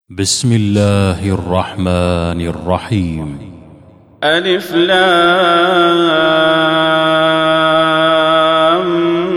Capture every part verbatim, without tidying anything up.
بسم الله الرحمن الرحيم. ألف لام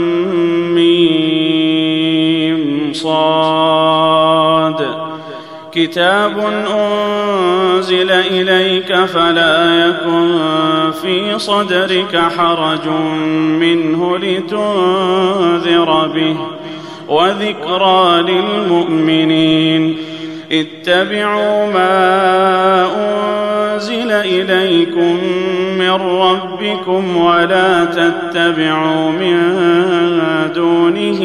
ميم صاد. كتاب أنزل إليك فلا يكن في صدرك حرج منه لتنذر به وذكرى للمؤمنين. اتبعوا ما أنزل إليكم من ربكم ولا تتبعوا من دونه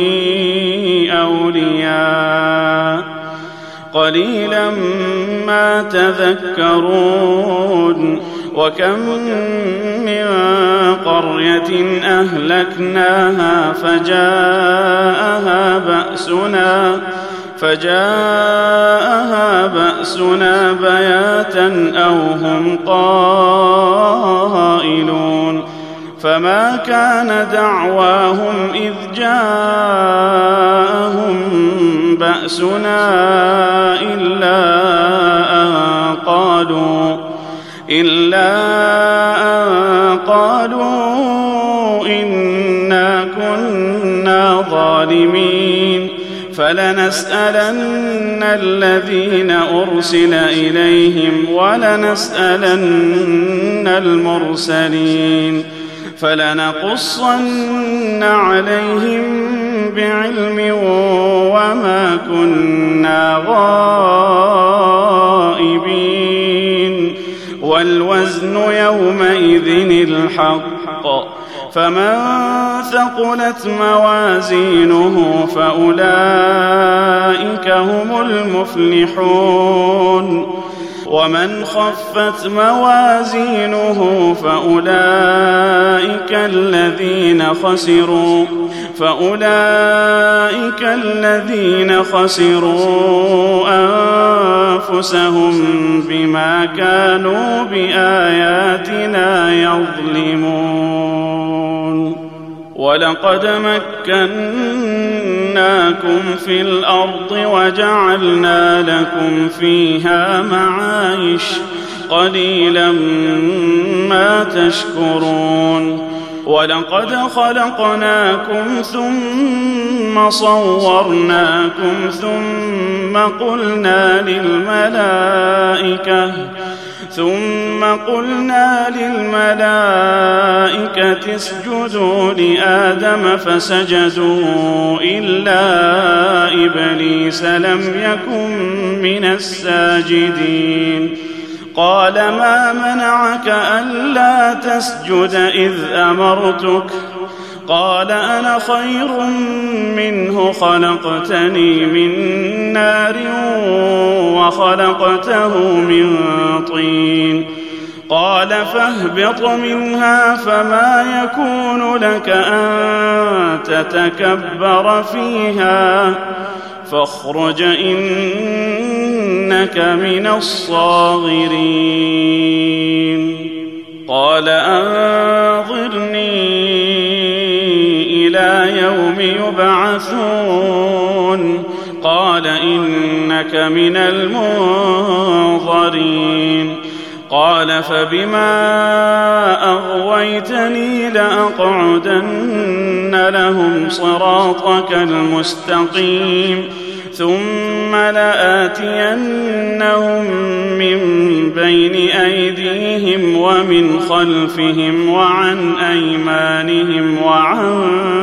أولياء قليلا ما تذكرون. وكم من قرية أهلكناها فجاءها بأسنا فجاءها بأسنا بياتا أو هم قائلون. فما كان دعواهم إذ جاءهم بأسنا إلا أن قالوا إلا أن قالوا إنا كنا ظالمين. فلنسألن الذين أرسل إليهم ولنسألن المرسلين فلنقصن عليهم بعلم وما كنا غائبين. والوزن يومئذ الحق. فمن ثقلت موازينه فأولئك هم المفلحون. ومن خفت موازينه فأولئك الذين خسروا فأولئك الذين خسروا أنفسهم بما كانوا بآياتنا يظلمون. ولقد مكناكم في الأرض وجعلنا لكم فيها معايش قليلا ما تشكرون. ولقد خلقناكم ثم صورناكم ثم قلنا للملائكة ثم قلنا للملائكة اسجدوا لآدم فسجدوا إلا إبليس لم يكن من الساجدين. قال ما منعك ألا تسجد إذ أمرتك؟ قال أنا خير منه خلقتني من نار وخلقته من طين. قال فاهبط منها فما يكون لك أن تتكبر فيها فاخرج إنك من الصاغرين. قال أنظرني إلى يوم يبعثون. قال إنك من المنظرين. قال فبما أغويتني لأقعدن لهم صراطك المستقيم ثم لآتينهم من بين أيديهم ومن خلفهم وعن أيمانهم وعن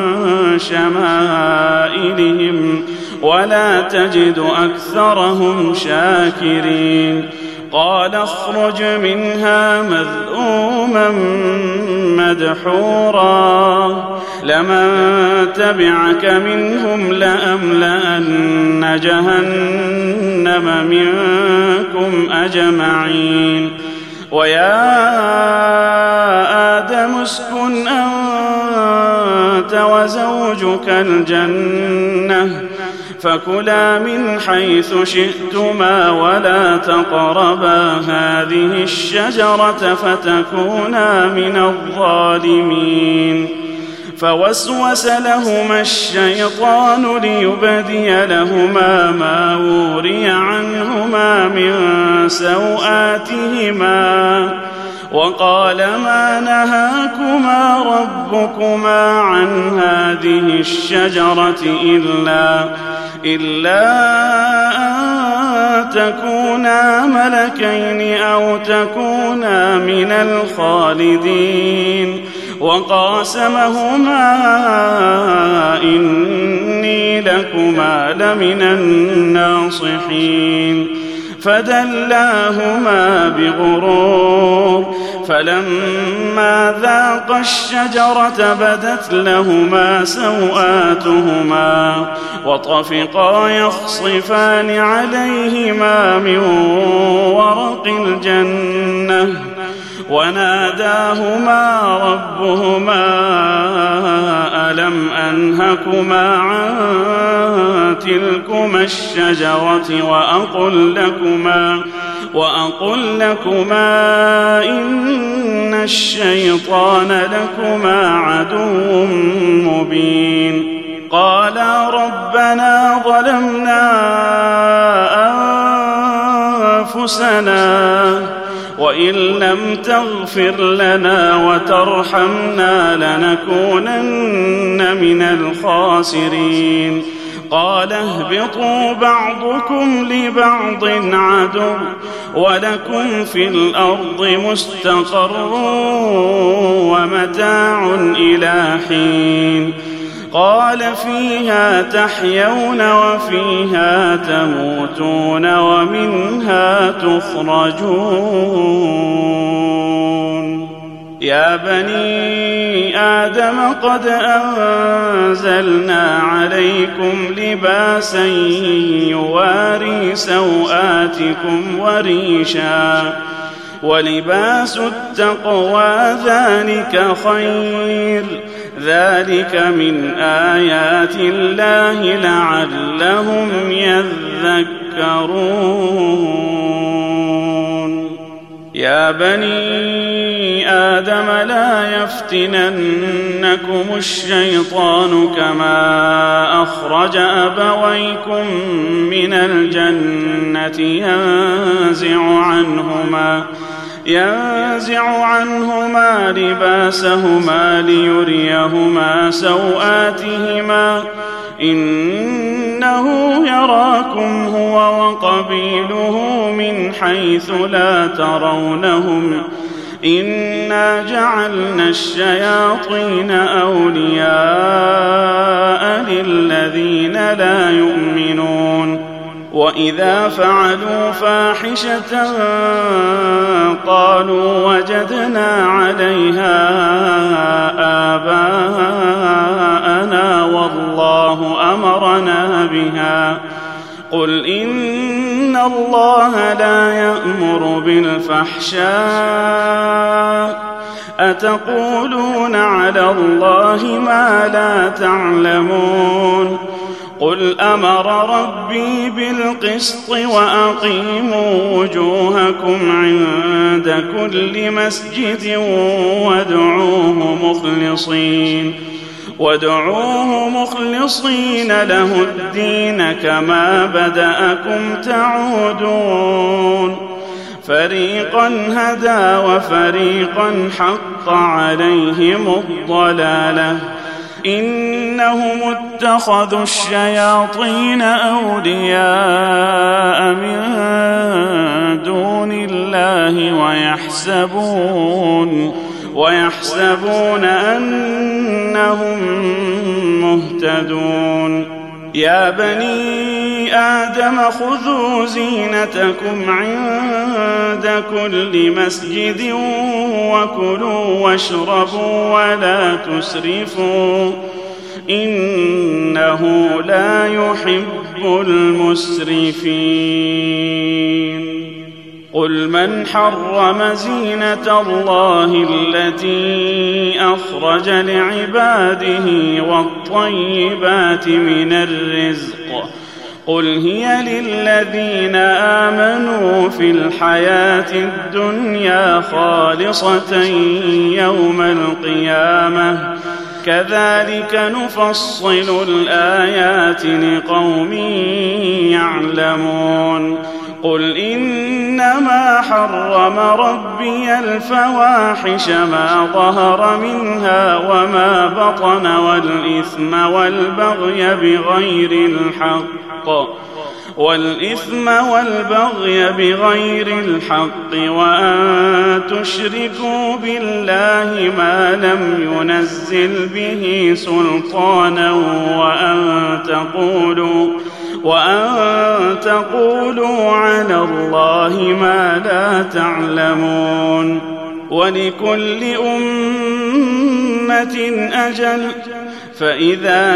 شمائلهم ولا تجد أكثرهم شاكرين. قال اخرج منها مذءوما مدحورا لمن تبعك منهم لأملأن جهنم منكم أجمعين. ويا آدم اسكن أنت وزوجك الجنة فكلا من حيث شئتما ولا تقربا هذه الشجرة فتكونا من الظالمين. فوسوس لهما الشيطان ليبدي لهما ما وري عنهما من سوآتهما وقال ما نهاكما ربكما عن هذه الشجرة إلا, إلا أن تكونا ملكين أو تكونا من الخالدين وقاسمهما إني لكما لمن الناصحين فدلاهما بغرور فلما ذاقا الشجرة بدت لهما سوآتهما وطفقا يخصفان عليهما من ورق الجنة وناداهما ربهما ألم أنهكما عن تلكما الشجرة وأقل لكما, وأقل لكما إن الشيطان لكما عدو مبين قالا ربنا ظلمنا أنفسنا وإن لم تغفر لنا وترحمنا لنكونن من الخاسرين قال اهبطوا بعضكم لبعض عدو ولكم في الأرض مستقر ومتاع إلى حين قال فيها تحيون وفيها تموتون ومنها تخرجون يا بني آدم قد أنزلنا عليكم لباسا يواري سوآتكم وريشا ولباس التقوى ذلك خير ذلك من آيات الله لعلهم يذكرون يا بني آدم لا يفتننكم الشيطان كما أخرج أبويكم من الجنة ينزع عنهما ينزع عنهما لباسهما ليريهما سوآتهما إنه يراكم هو وقبيله من حيث لا ترونهم إنا جعلنا الشياطين أولياء للذين لا يؤمنون وإذا فعلوا فاحشة قالوا وجدنا عليها آباءنا والله أمرنا بها قل إن الله لا يأمر بالفحشاء أتقولون على الله ما لا تعلمون قل أمر ربي بالقسط وأقيموا وجوهكم عند كل مسجد وادعوه مخلصين وادعوه مخلصين له الدين كما بدأكم تعودون فريقا هدى وفريقا حق عليهم الضلالة إنهم اتخذوا الشياطين أولياء من دون الله ويحسبون ويحسبون أنهم مهتدون يا بني آدم خذوا زينتكم عند كل مسجد وكلوا واشربوا ولا تسرفوا إنه لا يحب المسرفين قل من حرم زينة الله التي أخرج لعباده والطيبات من الرزق قل هي للذين آمنوا في الحياة الدنيا خالصة يوم القيامة كذلك نفصل الآيات لقوم يعلمون قل إنما حرم ربي الفواحش ما ظهر منها وما بطن والإثم والبغي بغير الحق والإثم والبغي بغير الحق وأن تشركوا بالله ما لم ينزل به سلطانا وأن تقولوا وأن تقولوا على الله ما لا تعلمون ولكل أمة أجل فإذا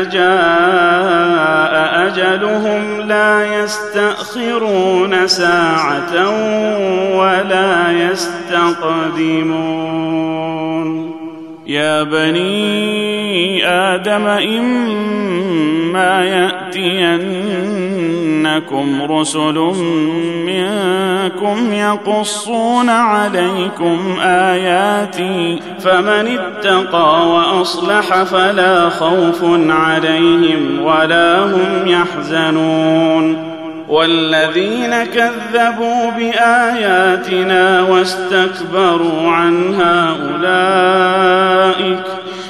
جاء أجلهم لا يستأخرون ساعة ولا يستقدمون يا بني آدم إما يأتينكم رسل منكم يقصون عليكم آياتي فمن اتقى وأصلح فلا خوف عليهم ولا هم يحزنون والذين كذبوا بآياتنا واستكبروا عنها أولئك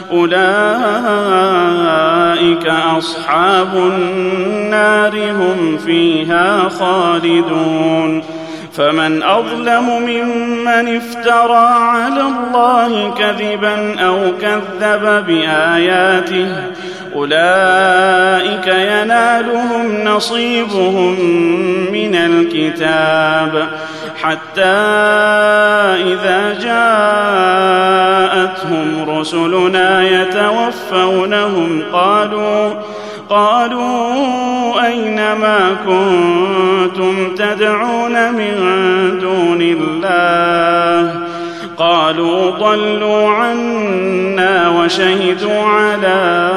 أولئك أصحاب النار هم فيها خالدون فمن أظلم ممن افترى على الله كذبا أو كذب بآياته أولئك ينالهم نصيبهم من الكتاب حتى إذا جاءتهم رسلنا يتوفونهم قالوا قالوا أين ما كنتم تدعون من دون الله قالوا ضلوا عنا وشهدوا على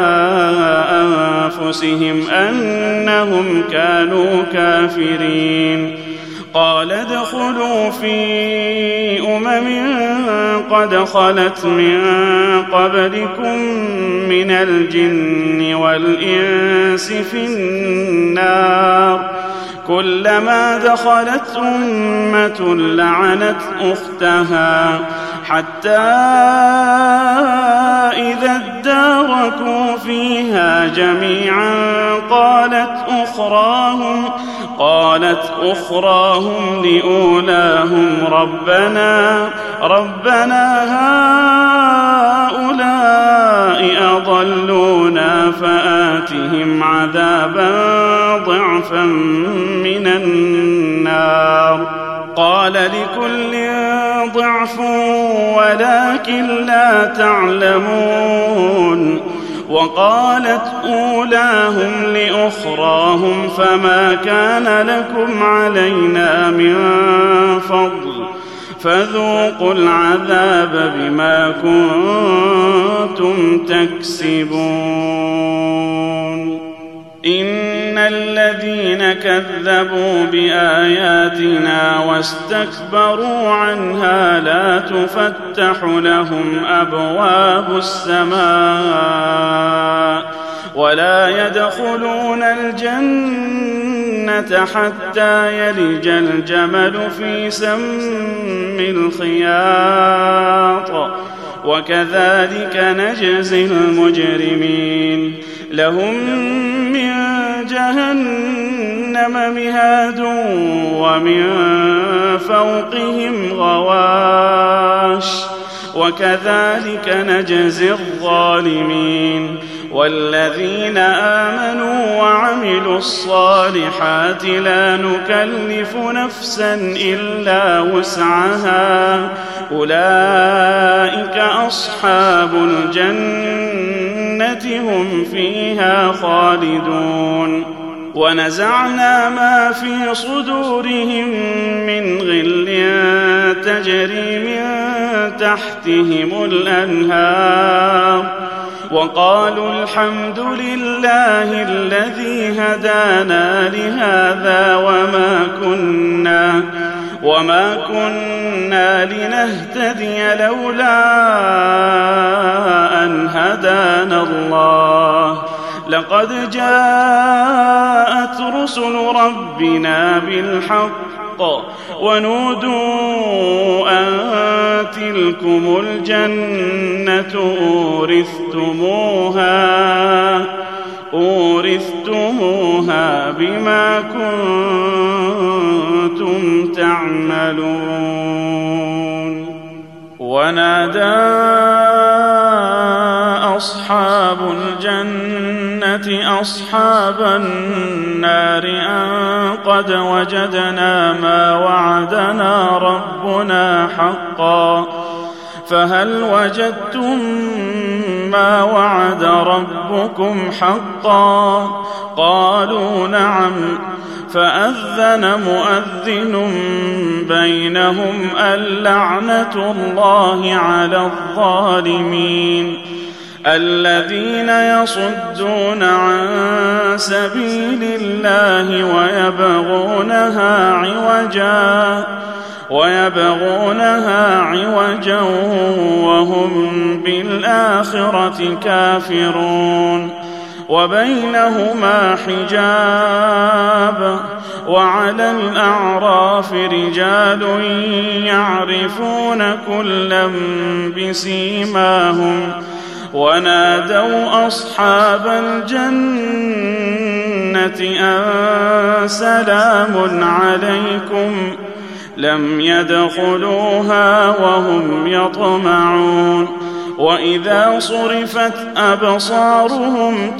أنفسهم أنهم كانوا كافرين قال ادخلوا في أمم قد خلت من قبلكم من الجن والإنس في النار كلما دخلت أمة لعنت أختها حتى إذا اداركوا فيها جميعا قالت أخراهم قالت أخراهم لأولاهم ربنا ربنا هؤلاء أضلونا فآتهم عذابا ضعفا من النار قال لكل ضعف ولكن لا تعلمون وقالت أولاهم لأخراهم فما كان لكم علينا من فضل فذوقوا العذاب بما كنتم تكسبون إن الذين كذبوا بآياتنا واستكبروا عنها لا تفتح لهم أبواب السماء ولا يدخلون الجنة حتى يلج الجمل في سم الخياط وكذلك نجزي المجرمين لهم من جهنم مهاد ومن فوقهم غواش وكذلك نجزي الظالمين والذين آمنوا وعملوا الصالحات لا نكلف نفسا إلا وسعها أولئك أصحاب الجنة هم فيها خالدون ونزعنا ما في صدورهم من غل تجري من تحتهم الأنهار وقالوا الحمد لله الذي هدانا لهذا وما كنا وما كنا لنهتدي لولا أن هدانا الله لقد جاءت رسل ربنا بالحق ونودوا أن تلكم الجنة أورثتموها أورثتموها بما كنتم تعملون. ونادى أصحاب الجنة أصحاب النار أن قد وجدنا ما وعدنا ربنا حقا فهل وجدتم ما وعد ربكم حقا؟ قالوا نعم. فأذن مؤذن بينهم اللعنة الله على الظالمين الذين يصدون عن سبيل الله ويبغونها عوجا ويبغونها عوجا وهم بالآخرة كافرون. وبينهما حجاب وعلى الأعراف رجال يعرفون كلا بسيماهم ونادوا أصحاب الجنة أن سلام عليكم لم يدخلوها وهم يطمعون. وإذا صرفت أبصارهم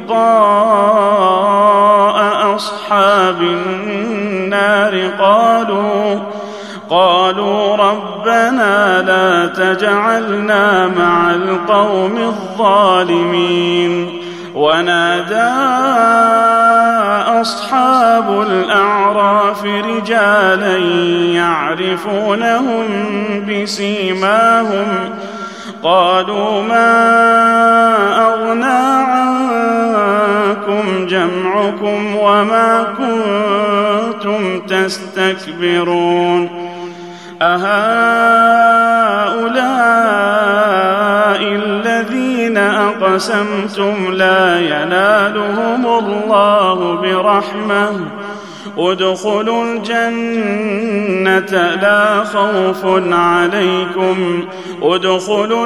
تلقاء أصحاب النار قالوا قالوا ربنا لا تجعلنا مع القوم الظالمين. ونادى أصحاب الأعراف رجالا يعرفونهم بسيماهم قالوا ما أغنى عنكم جمعكم وما كنتم تستكبرون أهؤلاء الذين أقسمتم لا ينالهم الله برحمة ادخلوا الجنة لا خوف عليكم ادخلوا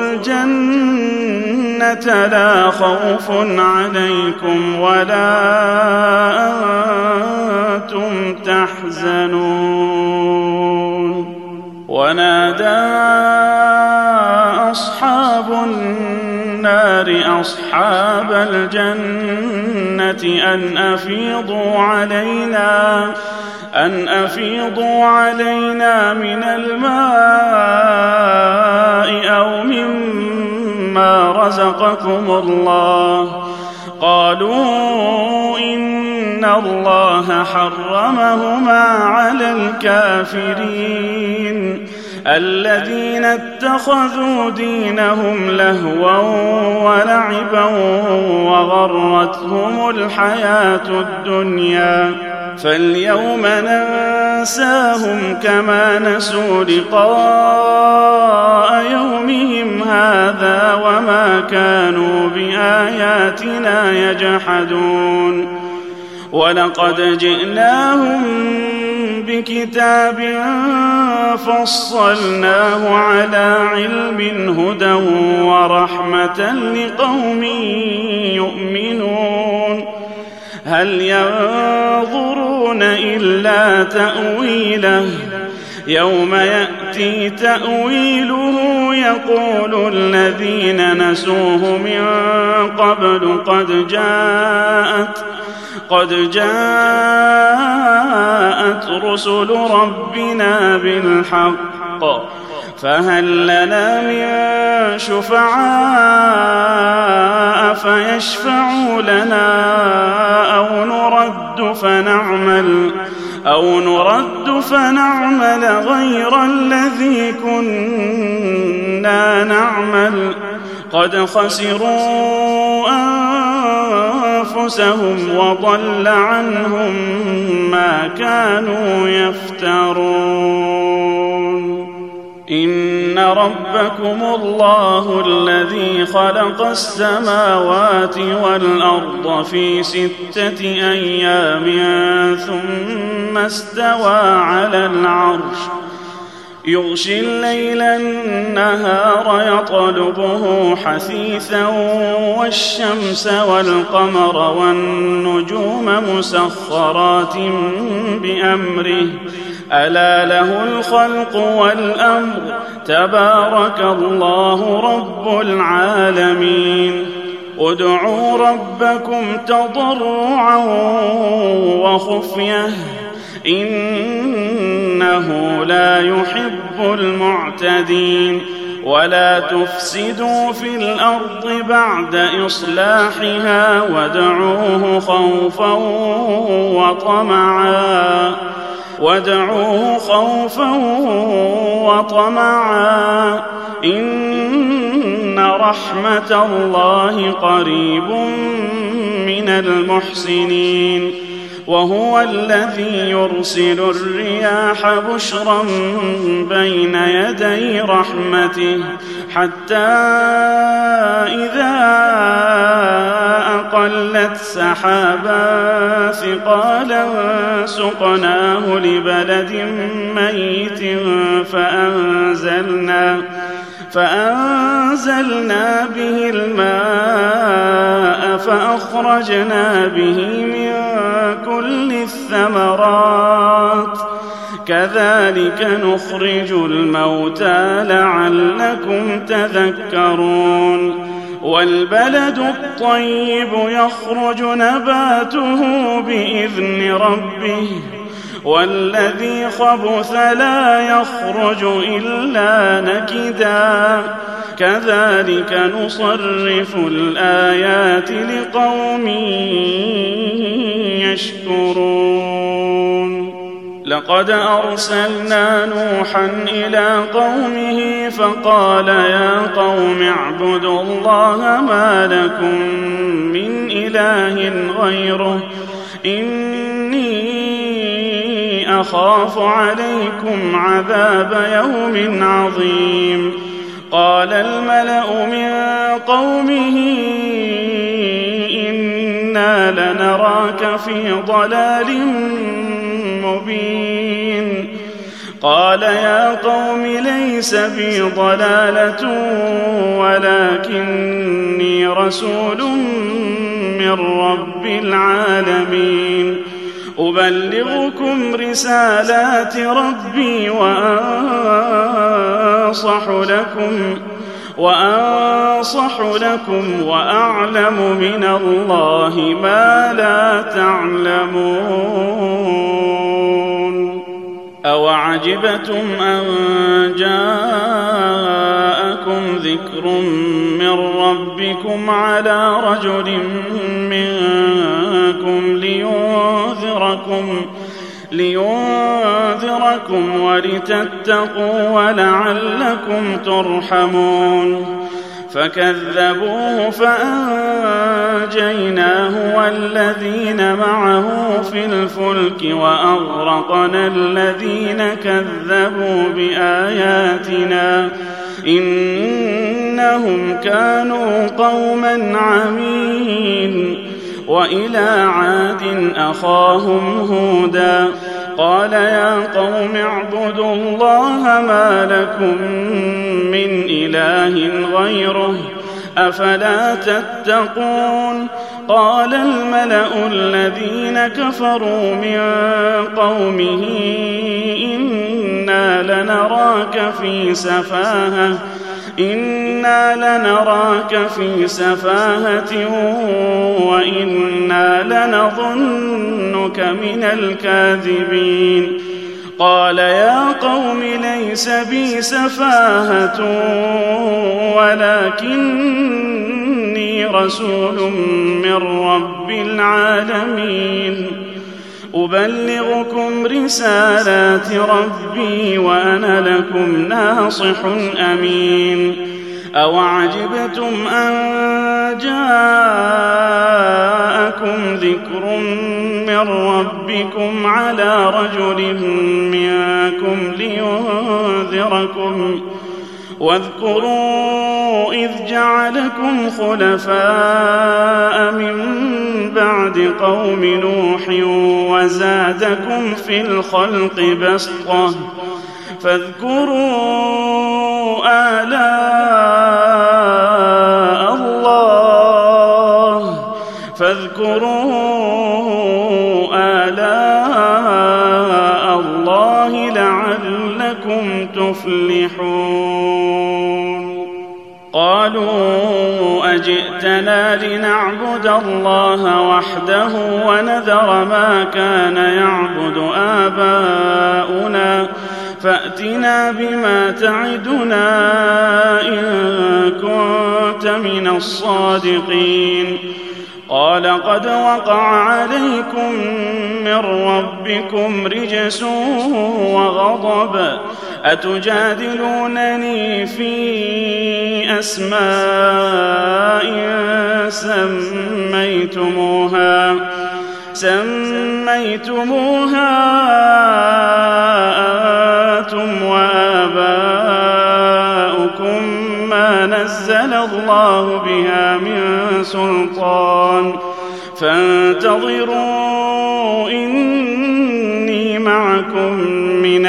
الجنة لا خوف عليكم ولا أنتم تحزنون. ونادى أصحاب النار أصحاب الجنة أن أفيضوا علينا أن أفيضوا علينا من الماء أو مما رزقكم الله قالوا إن الله حرمهما على الكافرين الذين اتخذوا دينهم لهوا ولعبا وغرتهم الحياة الدنيا فاليوم ننساهم كما نسوا لقاء يومهم هذا وما كانوا بآياتنا يجحدون. ولقد جئناهم بكتاب فصلناه على علم هدى ورحمة لقوم يؤمنون هل ينظرون إلا تأويله يوم يأتي تأويله يقول الذين نسوه من قبل قد جاءت قد جاءت رسل ربنا بالحق فهل لنا من شفعاء فيشفعوا لنا أو نرد فنعمل أو نرد فنعمل غير الذي كنا نعمل قد خسروا أنفسهم وضل عنهم ما كانوا يفترون. إن ربكم الله الذي خلق السماوات والأرض في ستة أيام ثم استوى على العرش يغشي الليل النهار يطلبه حثيثا والشمس والقمر والنجوم مسخرات بأمره ألا له الخلق والأمر تبارك الله رب العالمين. ادعوا ربكم تضرعا وخفية إنه لا يحب المعتدين. ولا تفسدوا في الأرض بعد إصلاحها وادعوه خوفا وطمعا وادعوه خوفا وطمعا إن رحمة الله قريب من المحسنين. وهو الذي يرسل الرياح بشرا بين يدي رحمته حتى إذا أقلت سحابا ثقالا سقناه لبلد ميت فأنزلنا فأنزلنا به الماء فأخرجنا به من كل الثمرات كذلك نخرج الموتى لعلكم تذكرون. والبلد الطيب يخرج نباته بإذن ربه والذي خبث لا يخرج إلا نكدا كذلك نصرف الآيات لقوم يشكرون. لقد أرسلنا نوحا إلى قومه فقال يا قوم اعبدوا الله ما لكم من إله غيره إني أخاف عليكم عذاب يوم عظيم. قال الملأ من قومه إنا لنراك في ضلال مبين. قال يا قوم ليس بي ضلالة ولكني رسول من رب العالمين أبلغكم رسالات ربي وأنصح لكم وأنصح لكم وأعلم من الله ما لا تعلمون. أوعجبتم أن جاءكم ذكر من ربكم على رجل منكم لينذركم لينذركم ولتتقوا ولعلكم ترحمون. فكذبوه فأنجيناه والذين معه في الفلك وأغرقنا الذين كذبوا بآياتنا إنهم كانوا قوما عمين. وإلى عاد أخاهم هودا قال يا قوم اعبدوا الله ما لكم من إله غيره أفلا تتقون. قال الملأ الذين كفروا من قومه إنا لنراك في سفاهة إنا لنراك في سفاهة وإنا لنظنك من الكاذبين. قال يا قوم ليس بي سفاهة ولكني رسول من رب العالمين أبلغكم رسالات ربي وأنا لكم ناصح أمين. أوعجبتم أن جاءكم ذكر من ربكم على رجل منكم لينذركم واذكروا إذ جعلكم خلفاء من بعد قوم نوح وزادكم في الخلق بسطة فاذكروا آلاء الله فاذكروا آلاء الله لعلكم تفلحون. قالوا أجئتنا لنعبد الله وحده ونذر ما كان يعبد آباؤنا فأتنا بما تعدنا إن كنت من الصادقين. قال قد وقع عليكم من ربكم رجس وغضب أتجادلونني في أسماء سميتموها سميتموها أنتم وآباؤكم ما نزل الله بها من سلطان فانتظروا إني معكم من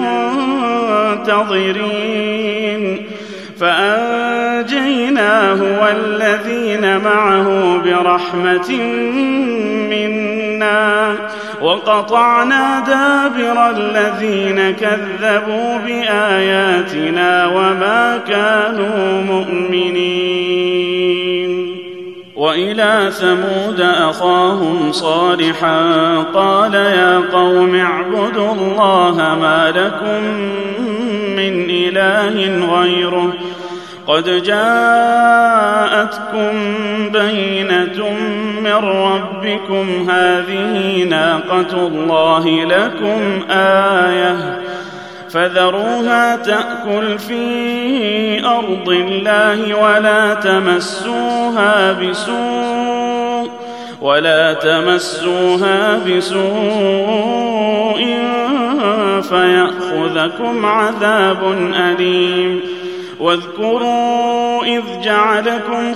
المنتظرين. فأنجيناه والذين معه برحمة منا وقطعنا دابر الذين كذبوا بآياتنا وما كانوا مؤمنين. وإلى ثمود أخاهم صالحا قال يا قوم اعبدوا الله ما لكم من إله غيره قد جاءتكم بينة من ربكم هذه ناقة الله لكم آية فذروها تأكل في أرض الله ولا تمسوها بسوء ولا تمسوها بسوء فيأخذكم عذاب أليم. واذكروا إذ جعلكم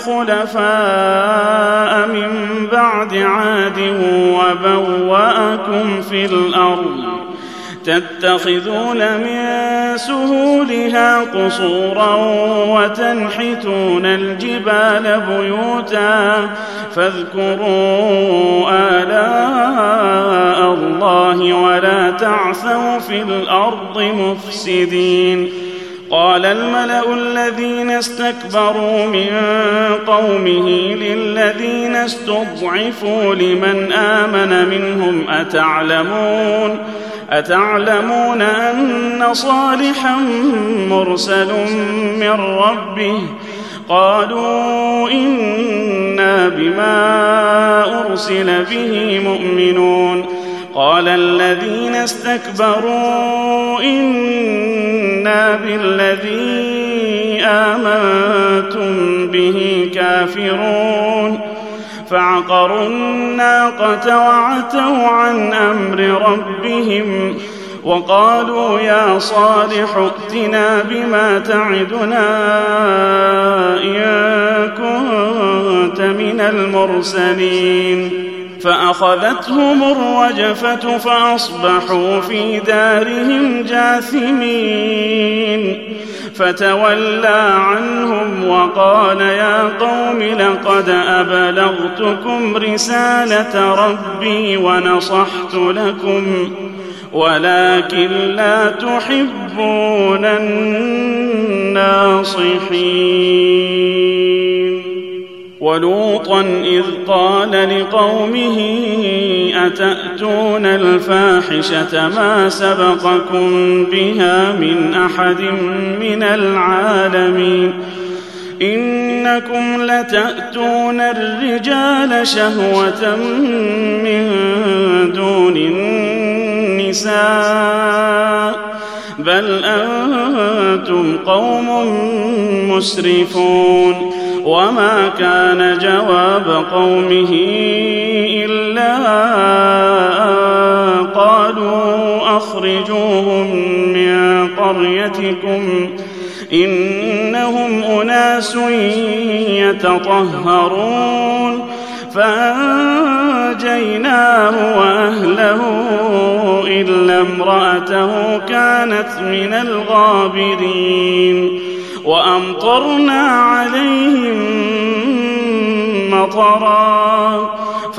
خلفاء من بعد عاد وبوأكم في الأرض تتخذون من سهولها قصورا وتنحتون الجبال بيوتا فاذكروا آلاء الله ولا تعثوا في الأرض مفسدين. قال الملأ الذين استكبروا من قومه للذين استضعفوا لمن آمن منهم أتعلمون أتعلمون أن صالحا مرسل من ربه قالوا إنا بما أرسل به مؤمنون. قال الذين استكبروا إنا بالذي آمنتم به كافرون فعقروا الناقة وعتوا عن أمر ربهم وقالوا يا صالح ائتنا بما تعدنا إن كنت من المرسلين. فأخذتهم الرجفة فأصبحوا في دارهم جاثمين فتولى عنهم وقال يا قوم لقد أبلغتكم رسالة ربي ونصحت لكم ولكن لا تحبون الناصحين. ولوطا إذ قال لقومه أتأتون الفاحشة ما سبقكم بها من أحد من العالمين إنكم لتأتون الرجال شهوة من دون النساء بل أنتم قوم مسرفون وما كان جواب قومه إلا أن قالوا أخرجوهم من قريتكم إنهم أناس يتطهرون فأنجيناه وأهله إلا امرأته كانت من الغابرين وأمطرنا عليهم مطرا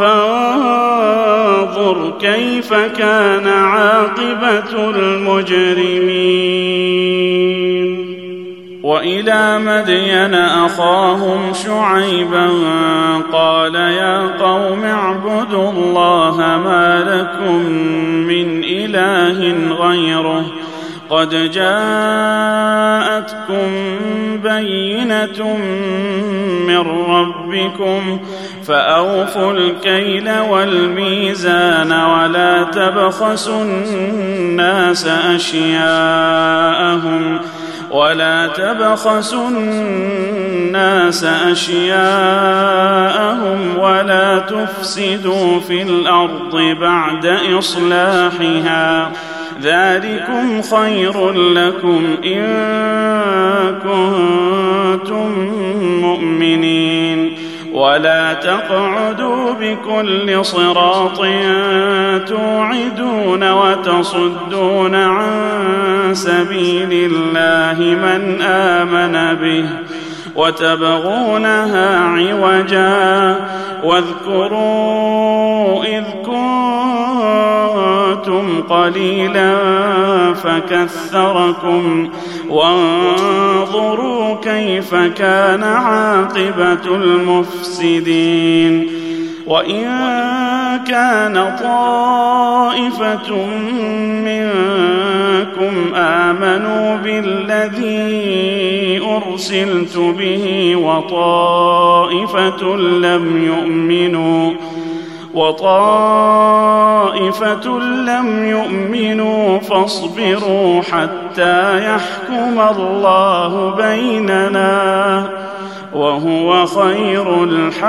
فانظر كيف كان عاقبة المجرمين. وإلى مدين أخاهم شعيبا قال يا قوم اعبدوا الله ما لكم من إله غيره قد جاءتكم بينة من ربكم فأوفوا الكيل والميزان ولا تبخسوا الناس أشياءهم ولا تبخسوا الناس أشياءهم ولا تفسدوا في الأرض بعد إصلاحها ذلكم خير لكم إن كنتم مؤمنين ولا تقعدوا بكل صراط توعدون وتصدون عن سبيل الله من آمن به وتبغونها عوجا واذكروا إذ كنتم قليلا فكثركم وانظروا كيف كان عاقبة المفسدين. وإن كان طائفة منكم آمنوا بالذي أرسلت به وطائفة لم يؤمنوا وطائفة لم يؤمنوا فاصبروا حتى يحكم الله بيننا وهو خير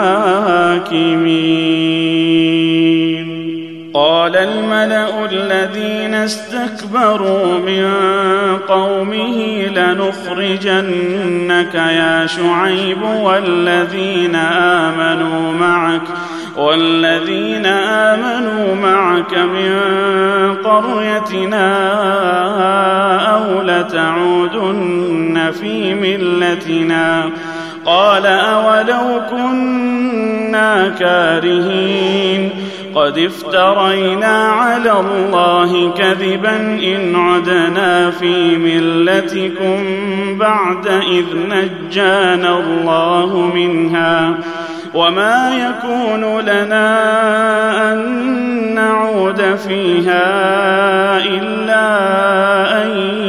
الحاكمين. قال الملأ الذين استكبروا من قومه لنخرجنك يا شعيب والذين آمنوا معك والذين آمنوا معك من قريتنا أو لتعودن في ملتنا قال أولو كنا كارهين قد افترينا على الله كذبا إن عدنا في ملتكم بعد إذ نجانا الله منها وما يكون لنا أن نعود فيها إلا أن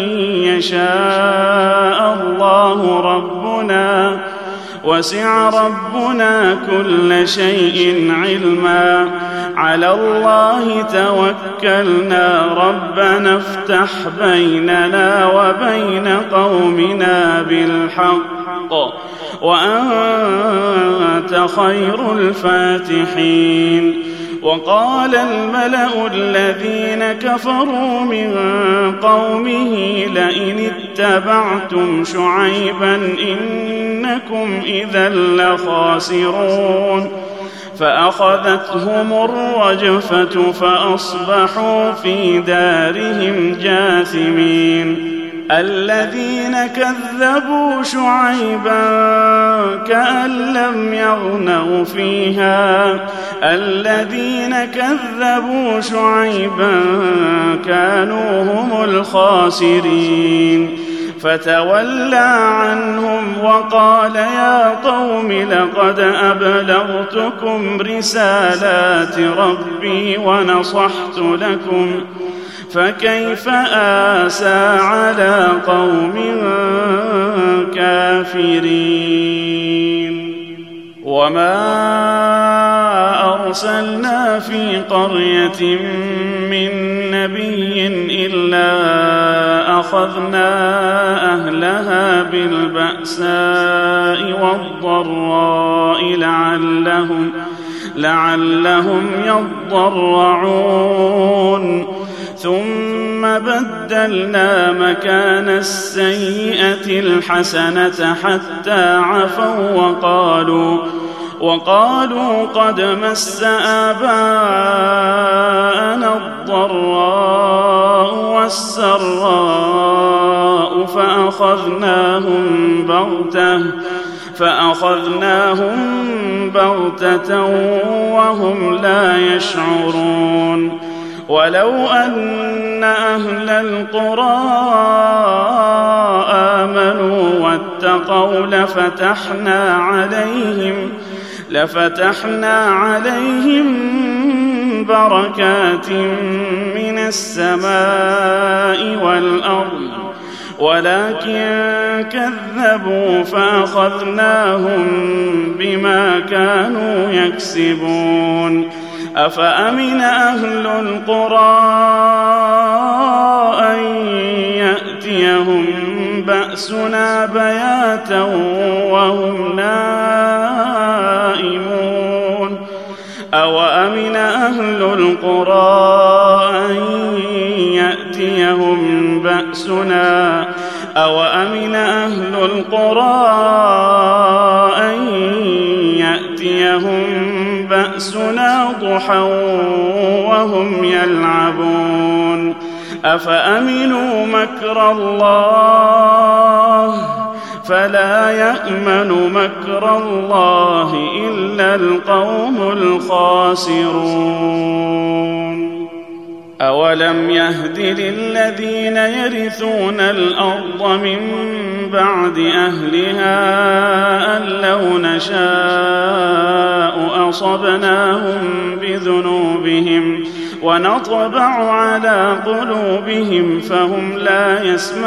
يشاء الله ربنا وسع ربنا كل شيء علما على الله توكلنا ربنا افتح بيننا وبين قومنا بالحق وأنت خير الفاتحين. وقال الملأ الذين كفروا من قومه لئن اتبعتم شعيبا إنكم إذا لخاسرون فأخذتهم الرجفة فأصبحوا في دارهم جاثمين. الذين كذبوا شعيبا كأن لم يغنوا فيها الذين كذبوا شعيبا كانوا هم الخاسرين فتولى عنهم وقال يا قوم لقد أبلغتكم رسالات ربي ونصحت لكم فكيف آسى على قوم كافرين. وما أرسلنا في قرية من نبي إلا أخذ فأخذنا أهلها بالبأساء والضراء لعلهم, لعلهم يضرعون ثم بدلنا مكان السيئة الحسنة حتى عفوا وقالوا وقالوا قد مس آباءنا الضراء والسراء فأخذناهم بغتة فأخذناهم بغتة وهم لا يشعرون ولو أن أهل القرى آمنوا واتقوا لفتحنا عليهم لفتحنا عليهم بركات من السماء والأرض ولكن كذبوا فأخذناهم بما كانوا يكسبون أفأمن أهل القرى أن يأتيهم بأسنا بياتا وهم نائمون أوأمن أهل القرى أن يأتيهم بأسنا أوأمن أهل القرى أن يأتيهم بأسنا ضحى وهم يلعبون أفأمنوا مكر الله فلا يأمن مكر الله إلا القوم الخاسرون أولم يهد للذين يرثون الأرض من بعد أهلها أن لو نشاء أصبناهم بذنوبهم ونطبع على قلوبهم فهم لا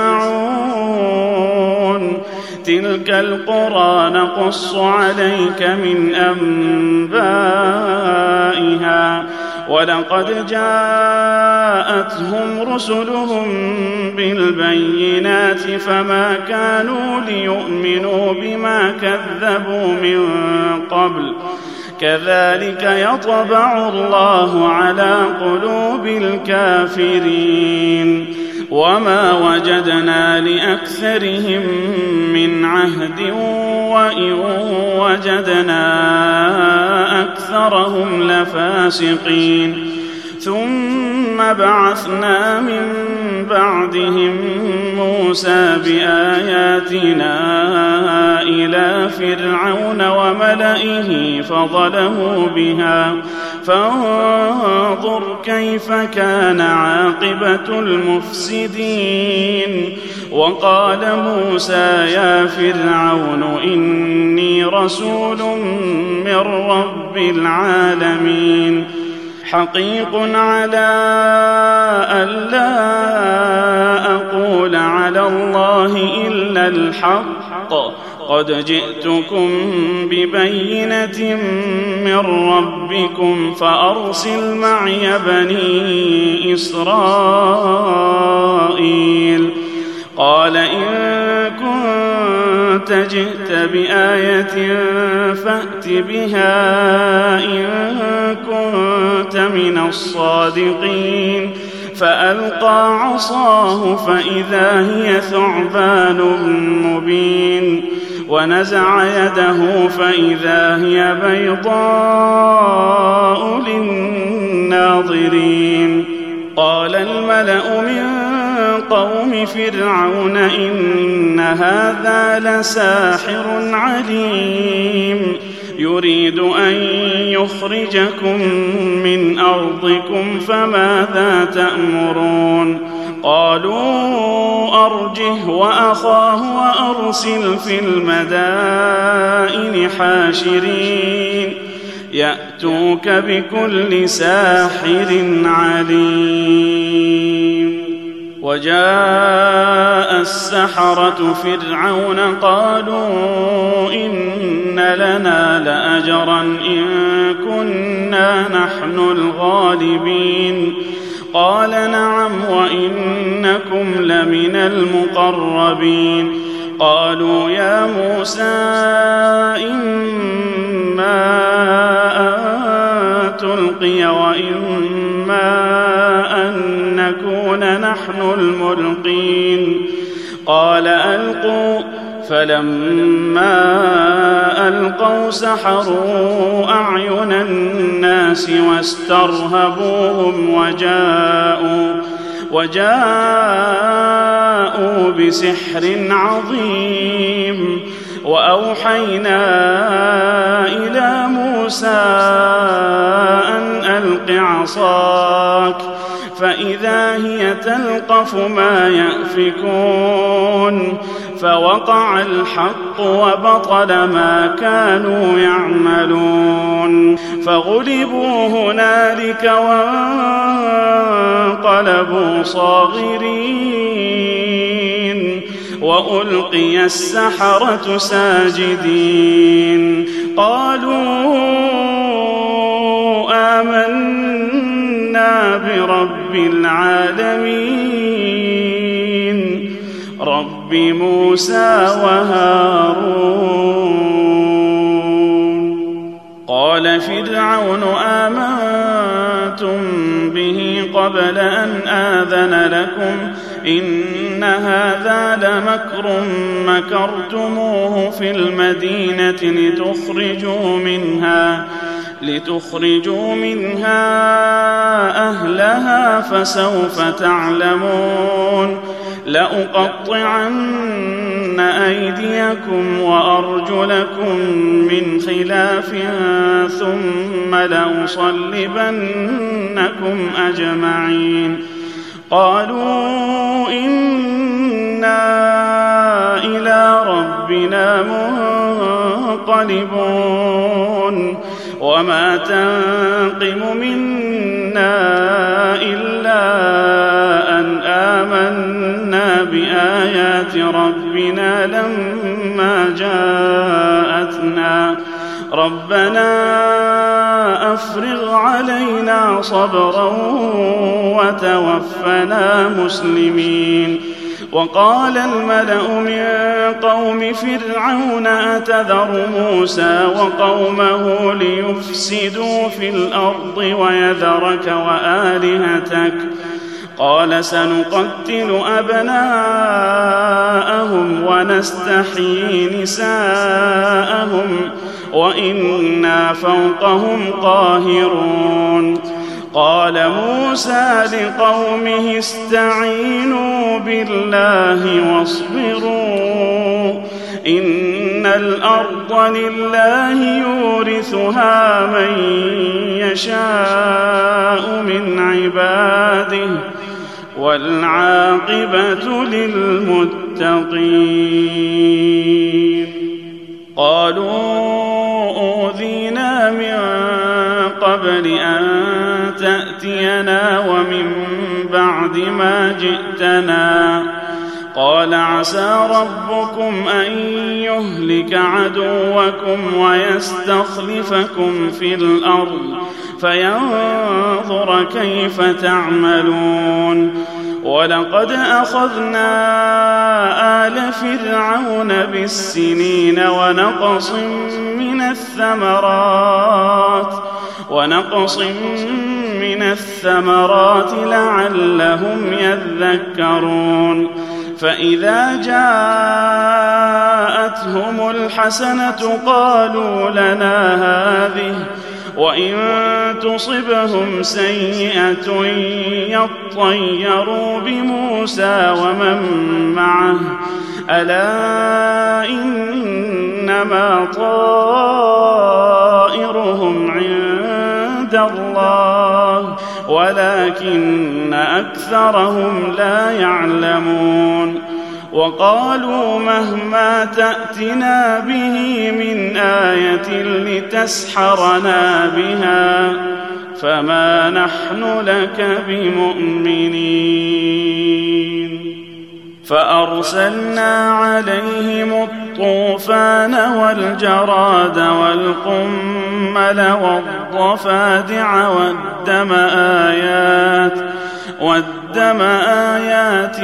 يسمعون تلك القرى نقص عليك من أنبائها ولقد جاءتهم رسلهم بالبينات فما كانوا ليؤمنوا بما كذبوا من قبل كذلك يطبع الله على قلوب الكافرين وما وجدنا لأكثرهم من عهد وإن وجدنا أكثرهم لفاسقين ثم بعثنا من بعدهم موسى بآياتنا إلى فرعون وملئه فظلموا بها فانظر كيف كان عاقبة المفسدين وقال موسى يا فرعون إني رسول من رب العالمين حقيق على ألا أقول على الله إلا الحق قد جئتكم ببينة من ربكم فأرسل معي بني إسرائيل قال إن كنت جئت بآية فأت بها إن كنت من الصادقين فألقى عصاه فإذا هي ثعبان مبين ونزع يده فإذا هي بيضاء للناظرين قال الملأ من قوم فرعون إن هذا لساحر عليم يريد أن يخرجكم من أرضكم فماذا تأمرون قالوا أرجه وأخاه وأرسل في المدائن حاشرين يأتوك بكل ساحر عليم وجاء السحرة فرعون قالوا إن لنا لأجرا إن كنا نحن الغالبين قال نعم وإنكم لمن المقربين. قالوا يا موسى إما أن تلقي وإما أن نكون نحن الملقين. قال ألقوا. فلما ألقوا سحروا أعين الناس واسترهبوهم وجاءوا وجاءوا بسحر عظيم. وأوحينا إلى موسى أن ألق عصاك فإذا هي تلقف ما يأفكون. فوقع الحق وبطل ما كانوا يعملون. فغلبوا هنالك وانقلبوا صاغرين وألقي السحرة ساجدين. قالوا آمنا برب العالمين رب موسى وهارون. قال فرعون آمنتم به قبل أن آذن لكم إن هذا لمكر مكرتموه في المدينة لتخرجوا منها لتخرجوا منها أهلها فسوف تعلمون. لأقطعن أيديكم وأرجلكم من خلاف ثم لأصلبنكم أجمعين. قالوا إنا إلى ربنا منقلبون. وما تنقم منا إلا أن آمنا بآيات ربنا لما جاءتنا ربنا أفرغ علينا صبرا وتوفنا مسلمين. وقال الملأ من قوم فرعون أتذر موسى وقومه ليفسدوا في الأرض ويذرك وآلهتك قال سنقتل أبناءهم ونستحيي نساءهم وإنا فوقهم قاهرون. قال موسى لقومه استعينوا بالله واصبروا إن الأرض لله يورثها من يشاء من عباده والعاقبة للمتقين. قالوا أوذينا من قبل أن تأتينا ومن بعد ما جئتنا قال عسى ربكم أن يهلك عدوكم ويستخلفكم في الأرض فينظر كيف تعملون. ولقد أخذنا آل فرعون بالسنين ونقص من الثمرات ونقص من الثمرات لعلهم يذكرون. فإذا جاءتهم الحسنة قالوا لنا هذه وإن تصبهم سيئة يطيروا بموسى ومن معه ألا إنما طائرهم عند الله ولكن أكثرهم لا يعلمون. وقالوا مهما تأتنا به من آية لتسحرنا بها فما نحن لك بمؤمنين. فأرسلنا عليهم الطوفان والجراد والقمل والضفادع والدم آيات والدم آيات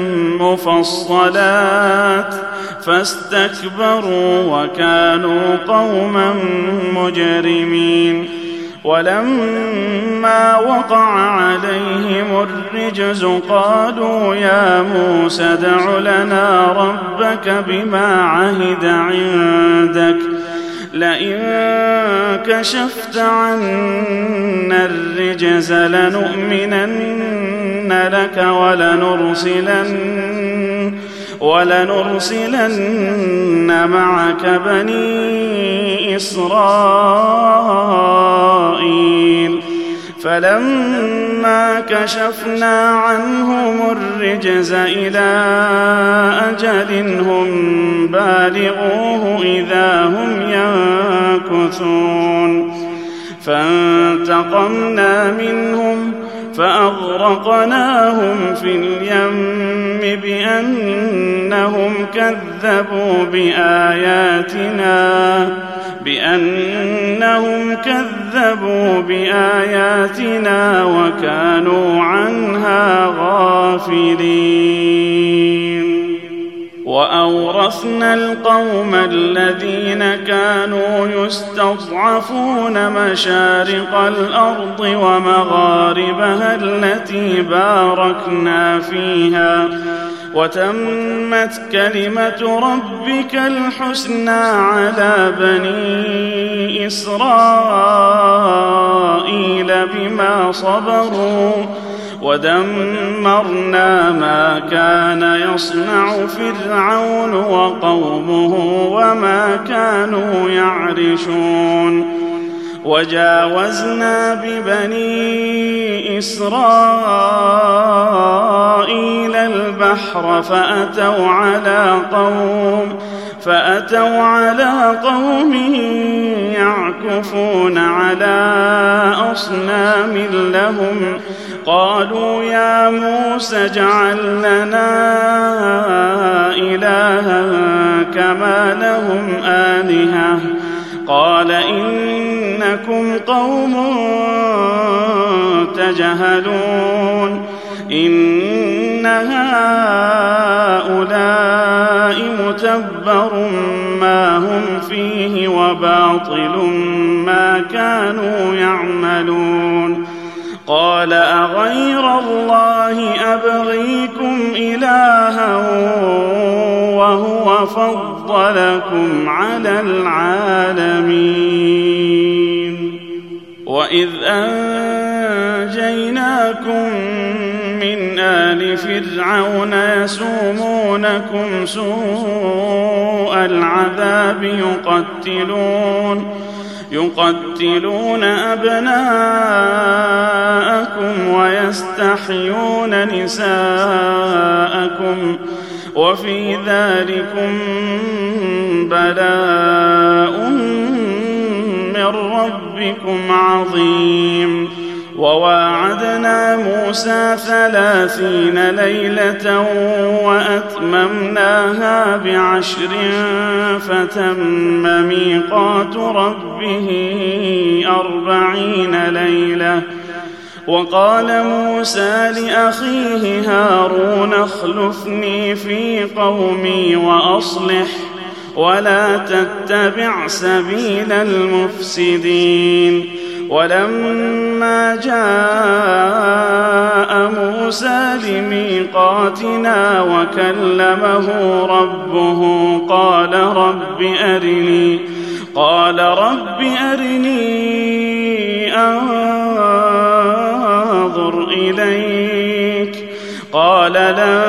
مفصلات فاستكبروا وكانوا قوما مجرمين. ولما وقع عليهم الرجز قالوا يا موسى ادع لنا ربك بما عهد عندك لئن كشفت عنا الرجز لنؤمنن لك ولنرسلن ولنرسلن معك بني إسرائيل. فلما كشفنا عنهم الرجز إلى أجل هم بالغوه إذا هم ينكثون فانتقمنا منهم فأغرقناهم في اليم بأنهم كذبوا بآياتنا بأنهم كذبوا بآياتنا وكانوا عنها غافلين. وأورثنا القوم الذين كانوا يستضعفون مشارق الأرض ومغاربها التي باركنا فيها وتمت كلمة ربك الحسنى على بني إسرائيل بما صبروا ودمرنا ما كان يصنع فرعون وقومه وما كانوا يعرشون. وجاوزنا ببني إسرائيل البحر فأتوا على قوم فأتوا على قوم يعكفون على أصنام لهم قالوا يا موسى اجعل لنا إلها كما لهم آلهة قال إنكم قوم تجهلون إن هؤلاء متبر ما هم فيه وباطل ما كانوا يعملون. قال أغير الله أبغيكم إلها وهو فضلكم على العالمين. وإذ أنجيناكم من آل فرعون يسومونكم سوء العذاب يقتلون يقتلون أبناءكم ويستحيون نساءكم وفي ذلكم بلاء من ربكم عظيم. وواعدنا موسى ثلاثين ليلة وأتممناها بعشر فتم ميقات ربه أربعين ليلة. وقال موسى لأخيه هارون اخلفني في قومي وأصلح ولا تتبع سبيل المفسدين. ولما جاء موسى لميقاتنا وكلمه ربه قال رب أرني قال رب أرني أنظر إليك قال لن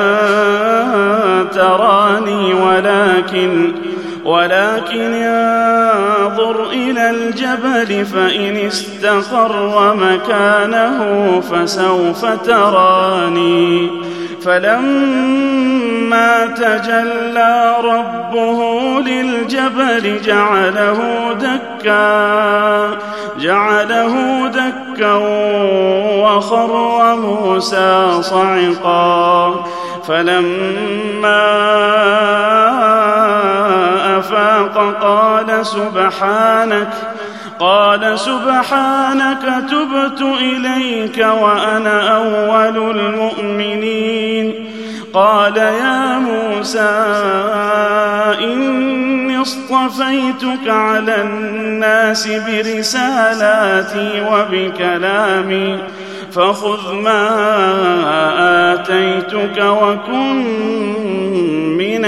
تراني ولكن ولكن انظر إلى الجبل فإن استقر مكانه فسوف تراني. فلما تجلى ربه للجبل جعله دكا جعله دكا وخر موسى صعقا. فلما أفاق قال سبحانك قال سبحانك تبت إليك وأنا أول المؤمنين قال يا موسى إني اصطفيتك على الناس برسالاتي وبكلامي فخذ ما آتيتك وكن من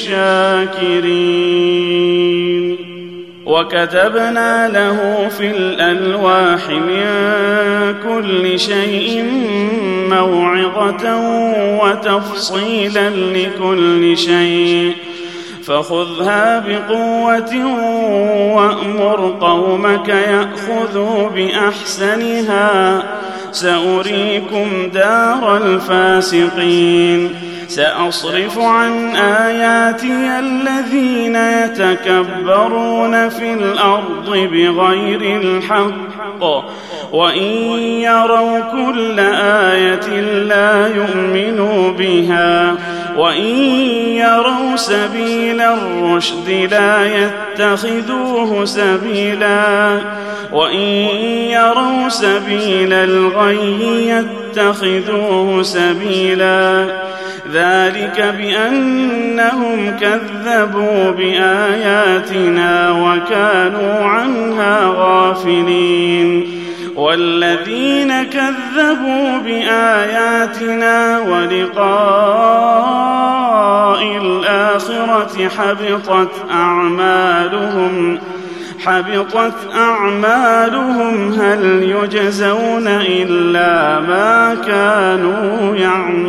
الشاكرين وكتبنا له في الألواح من كل شيء موعظة وتفصيلا لكل شيء فخذها بقوة وأمر قومك يأخذوا بأحسنها سأريكم دار الفاسقين سأصرف عن آياتي الذين يتكبرون في الأرض بغير الحق وإن يروا كل آية لا يؤمنوا بها وإن يروا سبيل الرشد لا يتخذوه سبيلا وإن يروا سبيل الغي يتخذوه سبيلا ذلك بأنهم كذبوا بآياتنا وكانوا عنها غافلين والذين كذبوا بآياتنا ولقاء الآخرة حبطت أعمالهم حبطت أعمالهم هل يجزون إلا ما كانوا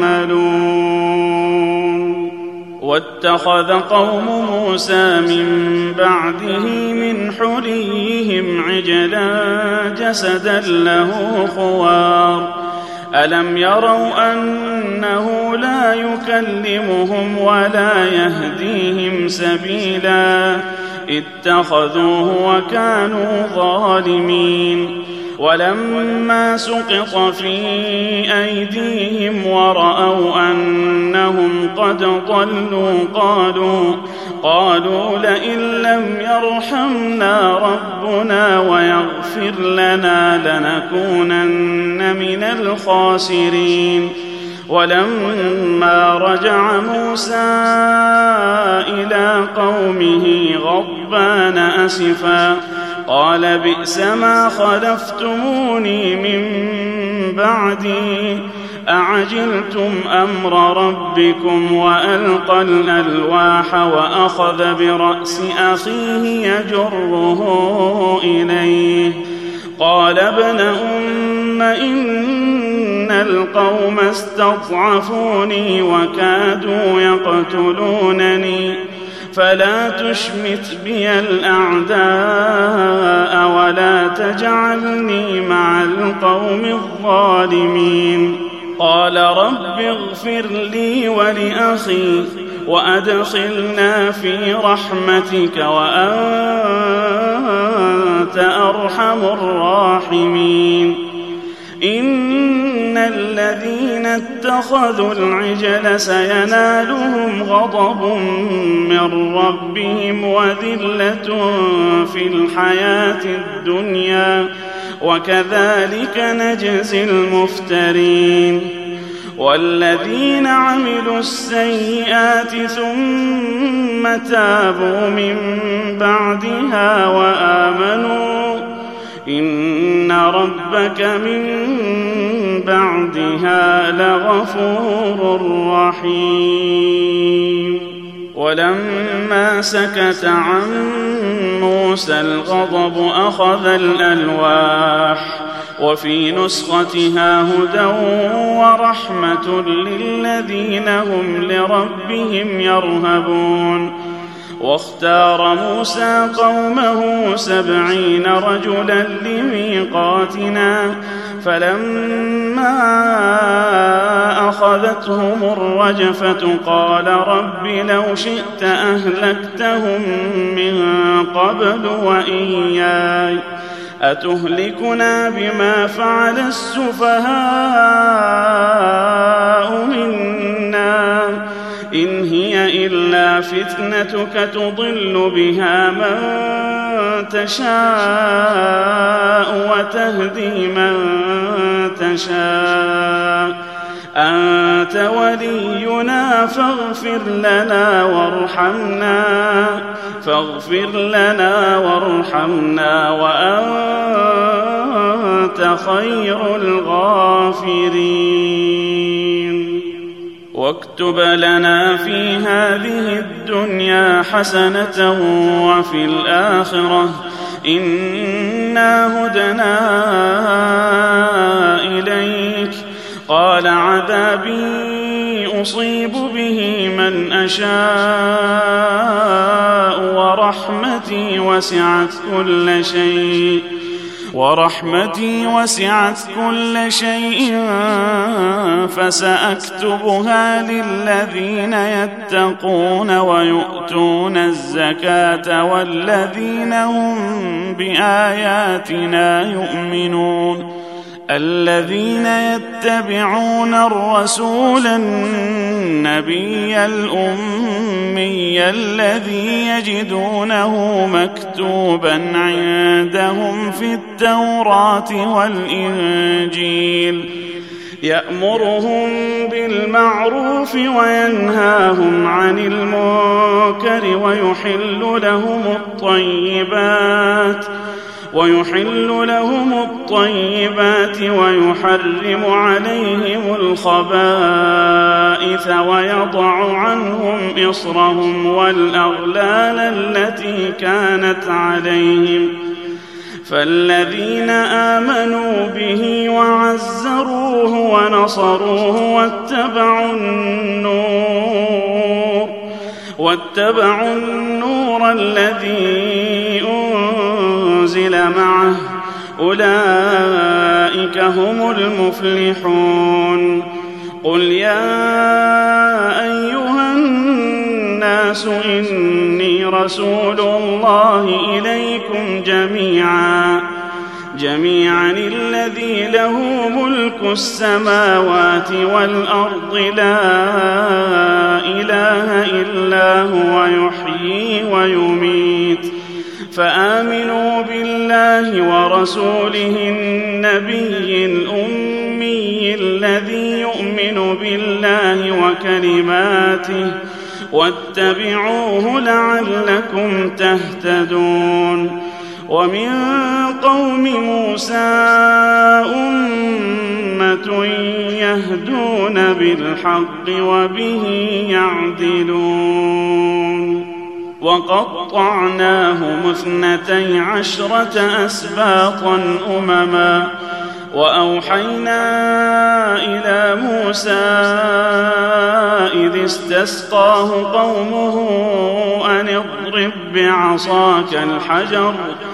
يعملون واتخذ قوم موسى من بعده من حليهم عجلا جسدا له خوار ألم يروا أنه لا يكلمهم ولا يهديهم سبيلا اتخذوه وكانوا ظالمين ولما سقط في أيديهم ورأوا أنهم قد ضلوا قالوا قالوا لئن لم يرحمنا ربنا ويغفر لنا لنكونن من الخاسرين ولما رجع موسى إلى قومه غضبان أسفا قال بئس ما خلفتموني من بعدي أعجلتم أمر ربكم وألقى الألواح وأخذ برأس أخيه يجره إليه قال ابن أم إن القوم استضعفوني وكادوا يقتلونني فلا تشمت بي الأعداء ولا تجعلني مع القوم الظالمين قال رب اغفر لي ولأخي وأدخلنا في رحمتك وأنت أرحم الراحمين إن الذين اتخذوا العجل سينالهم غضب من ربهم وذلة في الحياة الدنيا وكذلك نجزي المفترين والذين عملوا السيئات ثم تابوا من بعدها وآمنوا إن ربك من بعدها لغفور رحيم ولما سكت عن موسى الغضب أخذ الألواح وفي نسختها هدى ورحمة للذين هم لربهم يرهبون واختار موسى قومه سبعين رجلا لميقاتنا فلما أخذتهم الرجفة قال رب لو شئت أهلكتهم من قبل وإياي أتهلكنا بما فعل السفهاء منا إن هي إلا فتنتك تضل بها من تشاء وتهدي من تشاء أنت ولينا فاغفر لنا وارحمنا فاغفر لنا وارحمنا وأنت خير الغافرين واكتب لنا في هذه الدنيا حسنة وفي الآخرة إنا هدنا إليك قال عذابي أصيب به من أشاء ورحمتي وسعت كل شيء ورحمتي وسعت كل شيء فسأكتبها للذين يتقون ويؤتون الزكاة والذين هم بآياتنا يؤمنون الذين يتبعون الرسول النبي الأمي الذي يجدونه مكتوبا عندهم في التوراة والإنجيل يأمرهم بالمعروف وينهاهم عن المنكر ويحل لهم الطيبات ويحل لهم الطيبات ويحرم عليهم الخبائث ويضع عنهم إصرهم والأغلال التي كانت عليهم فالذين آمنوا به وعزروه ونصروه واتبعوا النور واتبعوا النور الذي أنزل معه أولئك هم المفلحون قل يا أيها الناس إني رسول الله إليكم جميعا جميعا الذي له ملك السماوات والأرض لا إله إلا هو يحيي ويميت فآمنوا بالله ورسوله النبي الأمي الذي يؤمن بالله وكلماته واتبعوه لعلكم تهتدون ومن قوم موسى أمة يهدون بالحق وبه يعدلون وقطعناهم اثنتي عشرة أسباطا أمما وأوحينا إلى موسى إذ استسقاه قومه أن اضرب بعصاك الحجر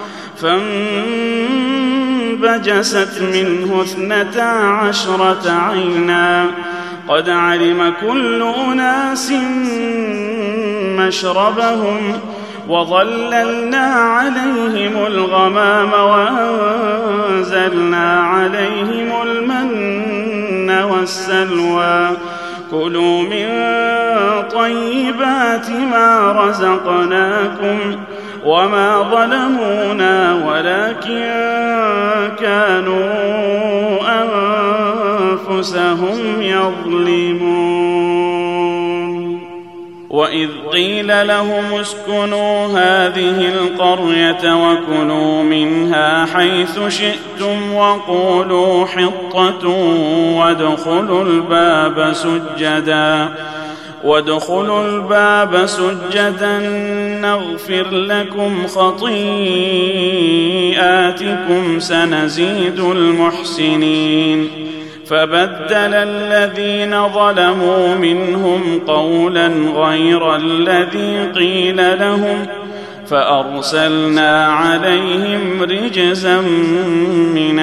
فانبجست منه اثنتا عشرة عينا قد علم كل أناس مشربهم وظللنا عليهم الغمام وأنزلنا عليهم المن والسلوى كلوا من طيبات ما رزقناكم وما ظلمونا ولكن كانوا أنفسهم يظلمون وإذ قيل لهم اسكنوا هذه القرية وكلوا منها حيث شئتم وقولوا حطة وادخلوا الباب سجدا وادخلوا الباب سجدا نغفر لكم خطيئاتكم سنزيد المحسنين فبدل الذين ظلموا منهم قولا غير الذي قيل لهم فأرسلنا عليهم رجزا من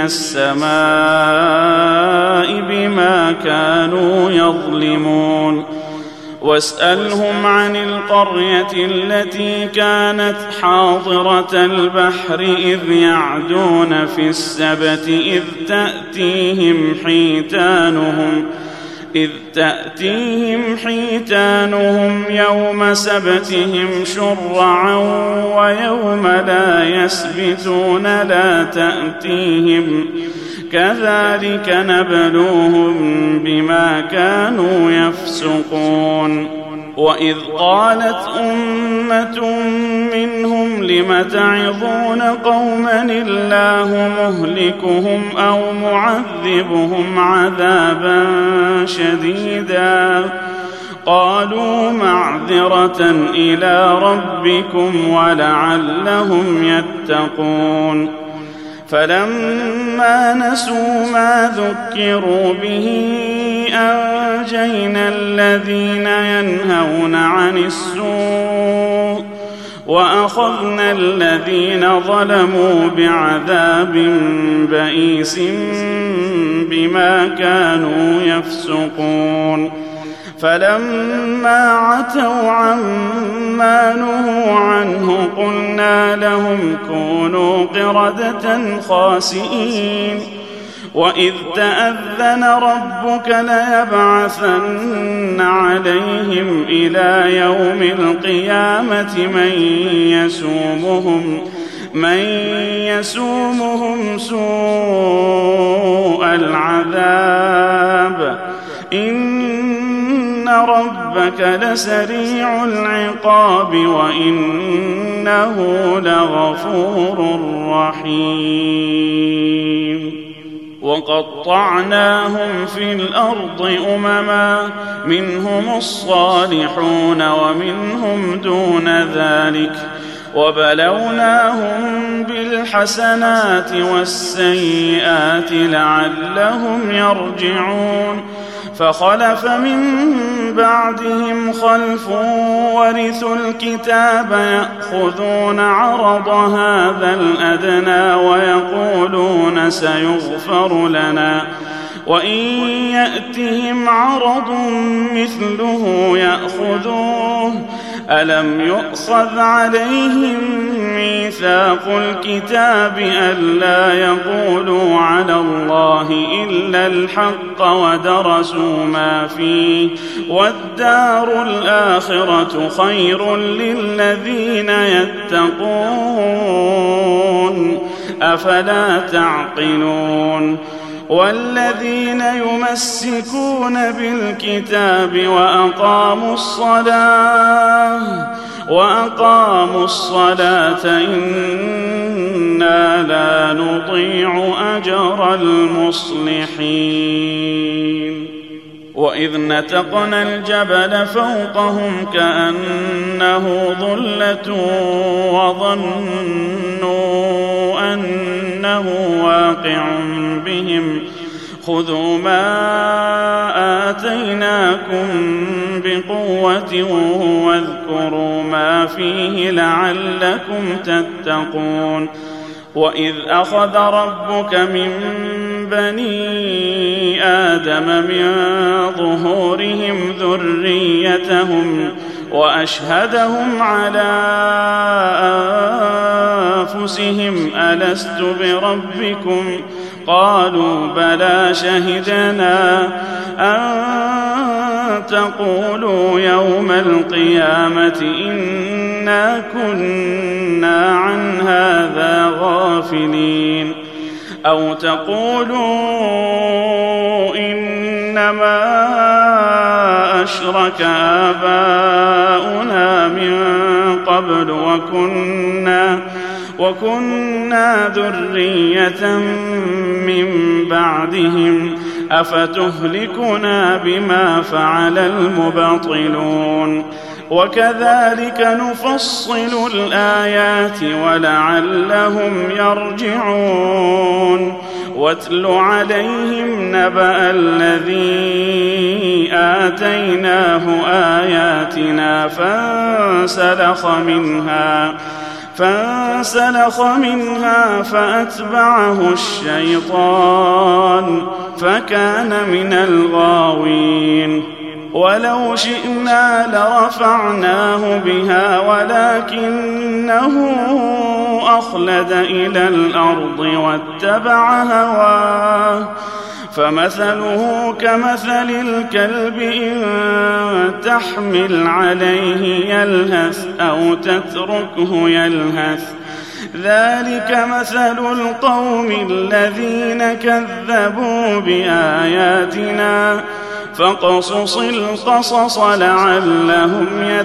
السماء بما كانوا يظلمون واسألهم عن القرية التي كانت حاضرة البحر إذ يعدون في السبت إذ تأتيهم حيتانهم إذ تأتيهم حيتانهم يوم سبتهم شرعا ويوم لا يسبتون لا تأتيهم كذلك نبلوهم بما كانوا يفسقون وإذ قالت أمة منهم لم تعظون قوما الله مهلكهم أو معذبهم عذابا شديدا قالوا معذرة إلى ربكم ولعلهم يتقون فلما نسوا ما ذكروا به أنجينا الذين ينهون عن السوء وأخذنا الذين ظلموا بعذاب بئيس بما كانوا يفسقون فلما عتوا عما نهوا عنه قلنا لهم كونوا قردة خاسئين وإذ تأذن ربك ليبعثن عليهم إلى يوم القيامة من يسومهم من يسومهم سوء العذاب إن ربك لسريع العقاب وإنه لغفور رحيم وقطعناهم في الأرض أمما منهم الصالحون ومنهم دون ذلك وبلوناهم بالحسنات والسيئات لعلهم يرجعون فخلف من بعدهم خلف ورثوا الكتاب يأخذون عرض هذا الأدنى ويقولون سيغفر لنا وإن يأتهم عرض مثله يأخذوه ألم يؤخذ عليهم ميثاق الكتاب ألا يقولوا على الله إلا الحق ودرسوا ما فيه والدار الآخرة خير للذين يتقون أفلا تعقلون والذين يمسكون بالكتاب وأقاموا الصلاة وأقاموا الصلاة إنا لا نضيع أجر المصلحين وإذ نتقنا الجبل فوقهم كأنه ظلة وظنوا أنه واقع بهم خذوا ما آتيناكم بقوة واذكروا ما فيه لعلكم تتقون وإذ أخذ ربك من بني آدم من ظهورهم ذريتهم وأشهدهم على أنفسهم ألست بربكم قالوا بلى شهدنا أن تقولوا يوم القيامة إنا كنا عن هذا غافلين أو تقولوا إنما أشرك آباؤنا من قبل وكنا وكنا ذرية من بعدهم أفتهلكنا بما فعل المبطلون وكذلك نفصل الآيات ولعلهم يرجعون واتل عليهم نبأ الذي آتيناه آياتنا فانسلخ منها فانسلخ منها فأتبعه الشيطان فكان من الغاوين ولو شئنا لرفعناه بها ولكنه أخلد إلى الأرض واتبع هواه فمثله كمثل الكلب إن تحمل عليه يلهث أو تتركه يلهث ذلك مثل القوم الذين كذبوا بآياتنا فاقصص القصص لعلهم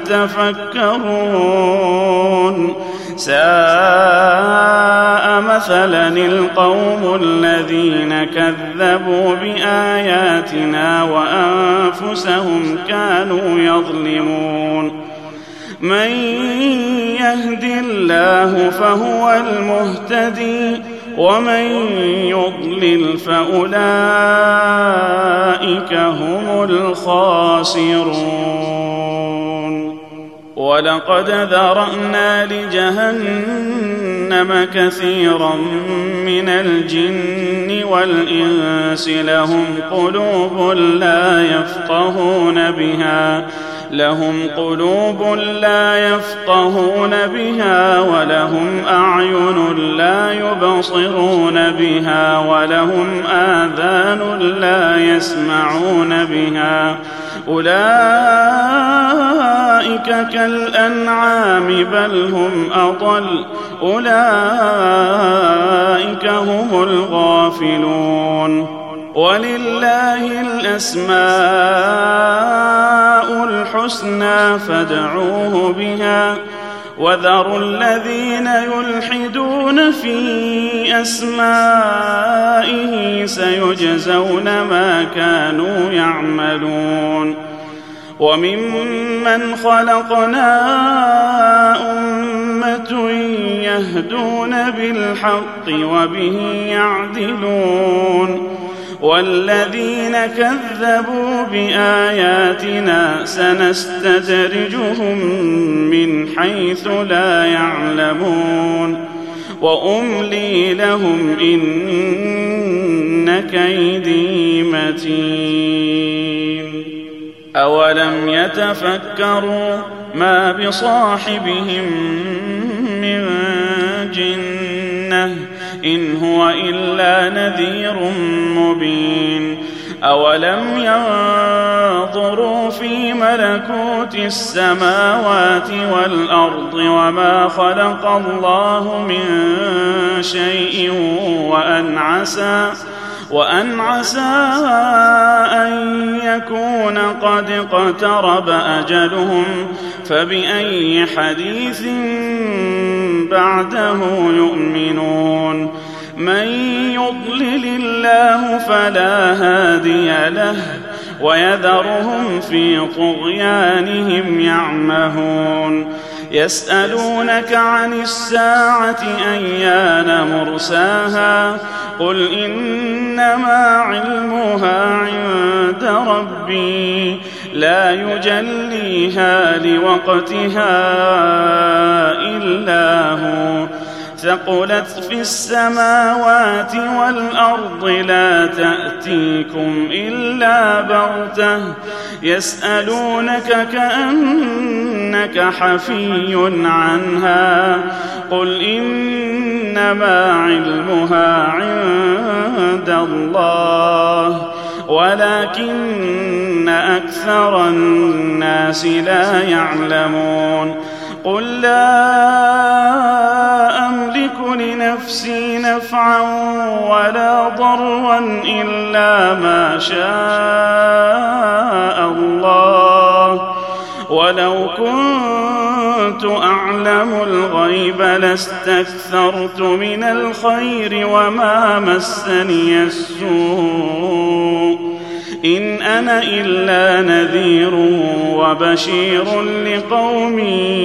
يتفكرون ساء مثلا القوم الذين كذبوا بآياتنا وأنفسهم كانوا يظلمون من يهد الله فهو المهتدي ومن يضلل فأولئك هم الخاسرون ولقد ذرأنا لجهنم كثيرا من الجن والإنس لهم قلوب لا يفقهون بها لهم قلوب لا يفقهون بها ولهم أعين لا يبصرون بها ولهم آذان لا يسمعون بها أولئك كالأنعام بل هم أضل أولئك هم الغافلون ولله الأسماء الحسنى فادعوه بها وذروا الذين يلحدون في أسمائه سيجزون ما كانوا يعملون وممن خلقنا أمة يهدون بالحق وبه يعدلون والذين كذبوا بآياتنا سنستدرجهم من حيث لا يعلمون وأملي لهم إن كيدي متين أولم يتفكروا ما بصاحبهم من جنة إن هو إلا نذير مبين أولم ينظروا في ملكوت السماوات والأرض وما خلق الله من شيء وأن عسى وأن عسى أن يكون قد اقترب أجلهم فبأي حديث بعده يؤمنون من يضلل الله فلا هادي له ويذرهم في طغيانهم يعمهون يسألونك عن الساعة أيان مرساها قل إنما علمها عند ربي لا يجليها لوقتها إلا هو ثقلت في السماوات والأرض لا تأتيكم إلا بغتة يسألونك كأنك حفي عنها قل إنما علمها عند الله ولكن أكثر الناس لا يعلمون قل لا أملك لنفسي نفعا ولا ضرا إلا ما شاء الله ولو كنت أعلم الغيب لاستكثرت من الخير وما مسني السوء إن أنا إلا نذير وبشير لقوم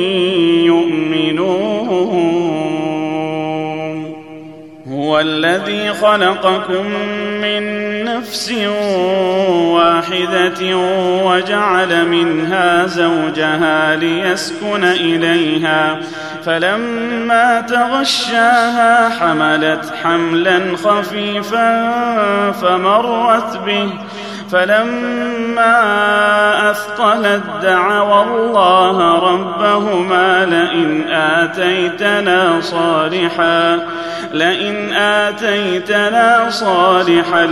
يؤمنون هو الذي خلقكم من نفس واحدة وجعل منها زوجها ليسكن إليها فلما تغشاها حملت حملا خفيفا فمرت به فلما أثقلت دعوا الله ربهما لئن آتيتنا صالحا لئن آتيتنا صالحا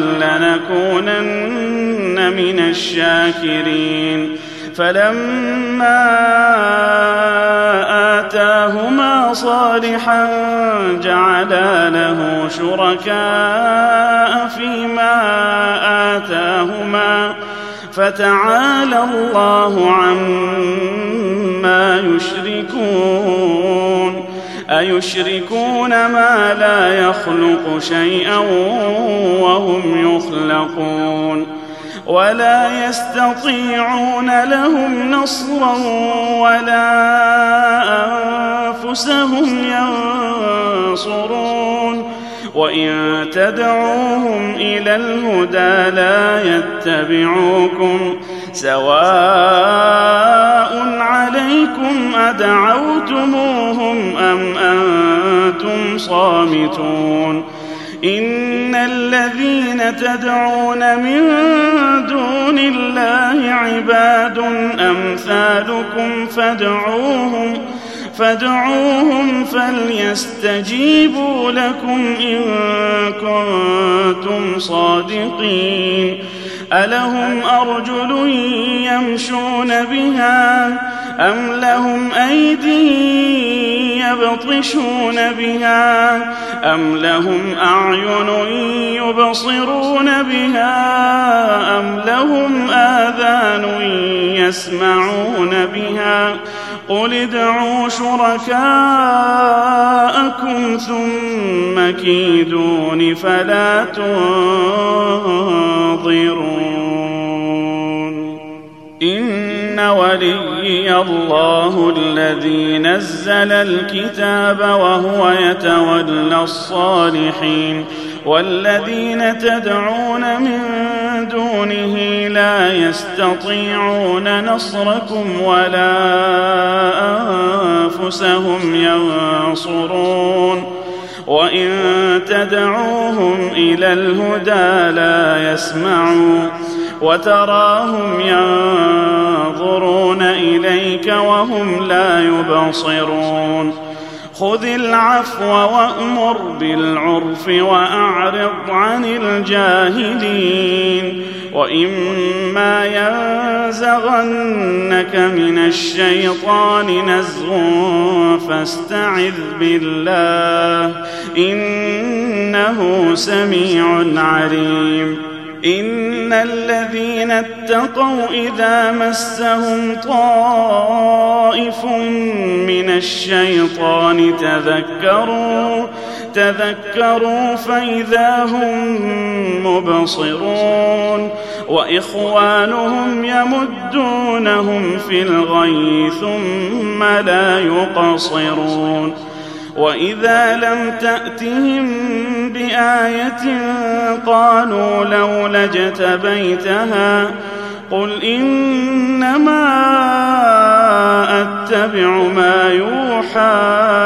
لنكونن من الشاكرين فلما آتاهما صالحا جعلا له شركاء فيما آتاهما فتعالى الله عما يشركون أيشركون ما لا يخلق شيئا وهم يخلقون ولا يستطيعون لهم نصرا ولا أنفسهم ينصرون وإن تدعوهم إلى الهدى لا يتبعوكم سواء عليكم أدعوتموهم أم أنتم صامتون إن الذين تدعون من دون الله عباد أمثالكم فادعوهم فادعوهم فليستجيبوا لكم إن كنتم صادقين ألهم أرجل يمشون بها أم لهم أيدي يبطشون بها أم لهم أعين يبصرون بها أم لهم آذان يسمعون بها قل ادعوا شركاءكم ثم كيدون فلا تنظرون إن وليي الله الذي نزل الكتاب وهو يتولى الصالحين والذين تدعون من دونه لا يستطيعون نصركم ولا أنفسهم ينصرون وإن تدعوهم إلى الهدى لا يسمعون وتراهم ينظرون إليك وهم لا يبصرون خذ العفو وأمر بالعرف وأعرض عن الجاهلين وإما ينزغنك من الشيطان نزغ فاستعذ بالله إنه سميع عليم إن الذين اتقوا إذا مسهم طائف من الشيطان تذكروا تذكروا فإذا هم مبصرون وإخوانهم يمدونهم في الغي ثم لا يقصرون وإذا لم تأتهم بآية قالوا لولا اجتبيتها قل إنما أتبع ما يوحى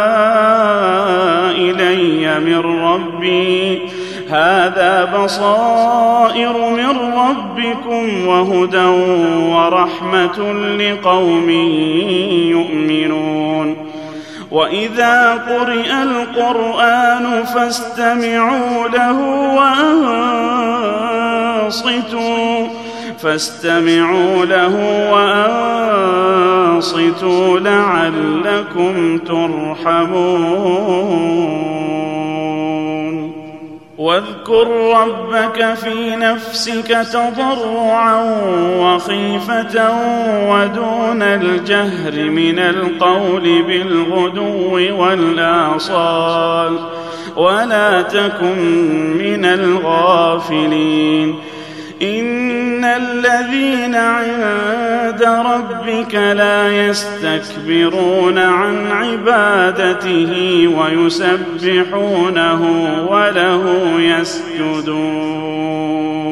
إلي من ربي هذا بصائر من ربكم وهدى ورحمة لقوم يؤمنون وإذا قرئ القرآن فاستمعوا له وأنصتوا فاستمعوا له وأنصتوا لعلكم ترحمون واذكر ربك في نفسك تضرعا وخيفة ودون الجهر من القول بالغدو والآصال ولا تكن من الغافلين إن الذين عند ربك لا يستكبرون عن عبادته ويسبحونه وله يسجدون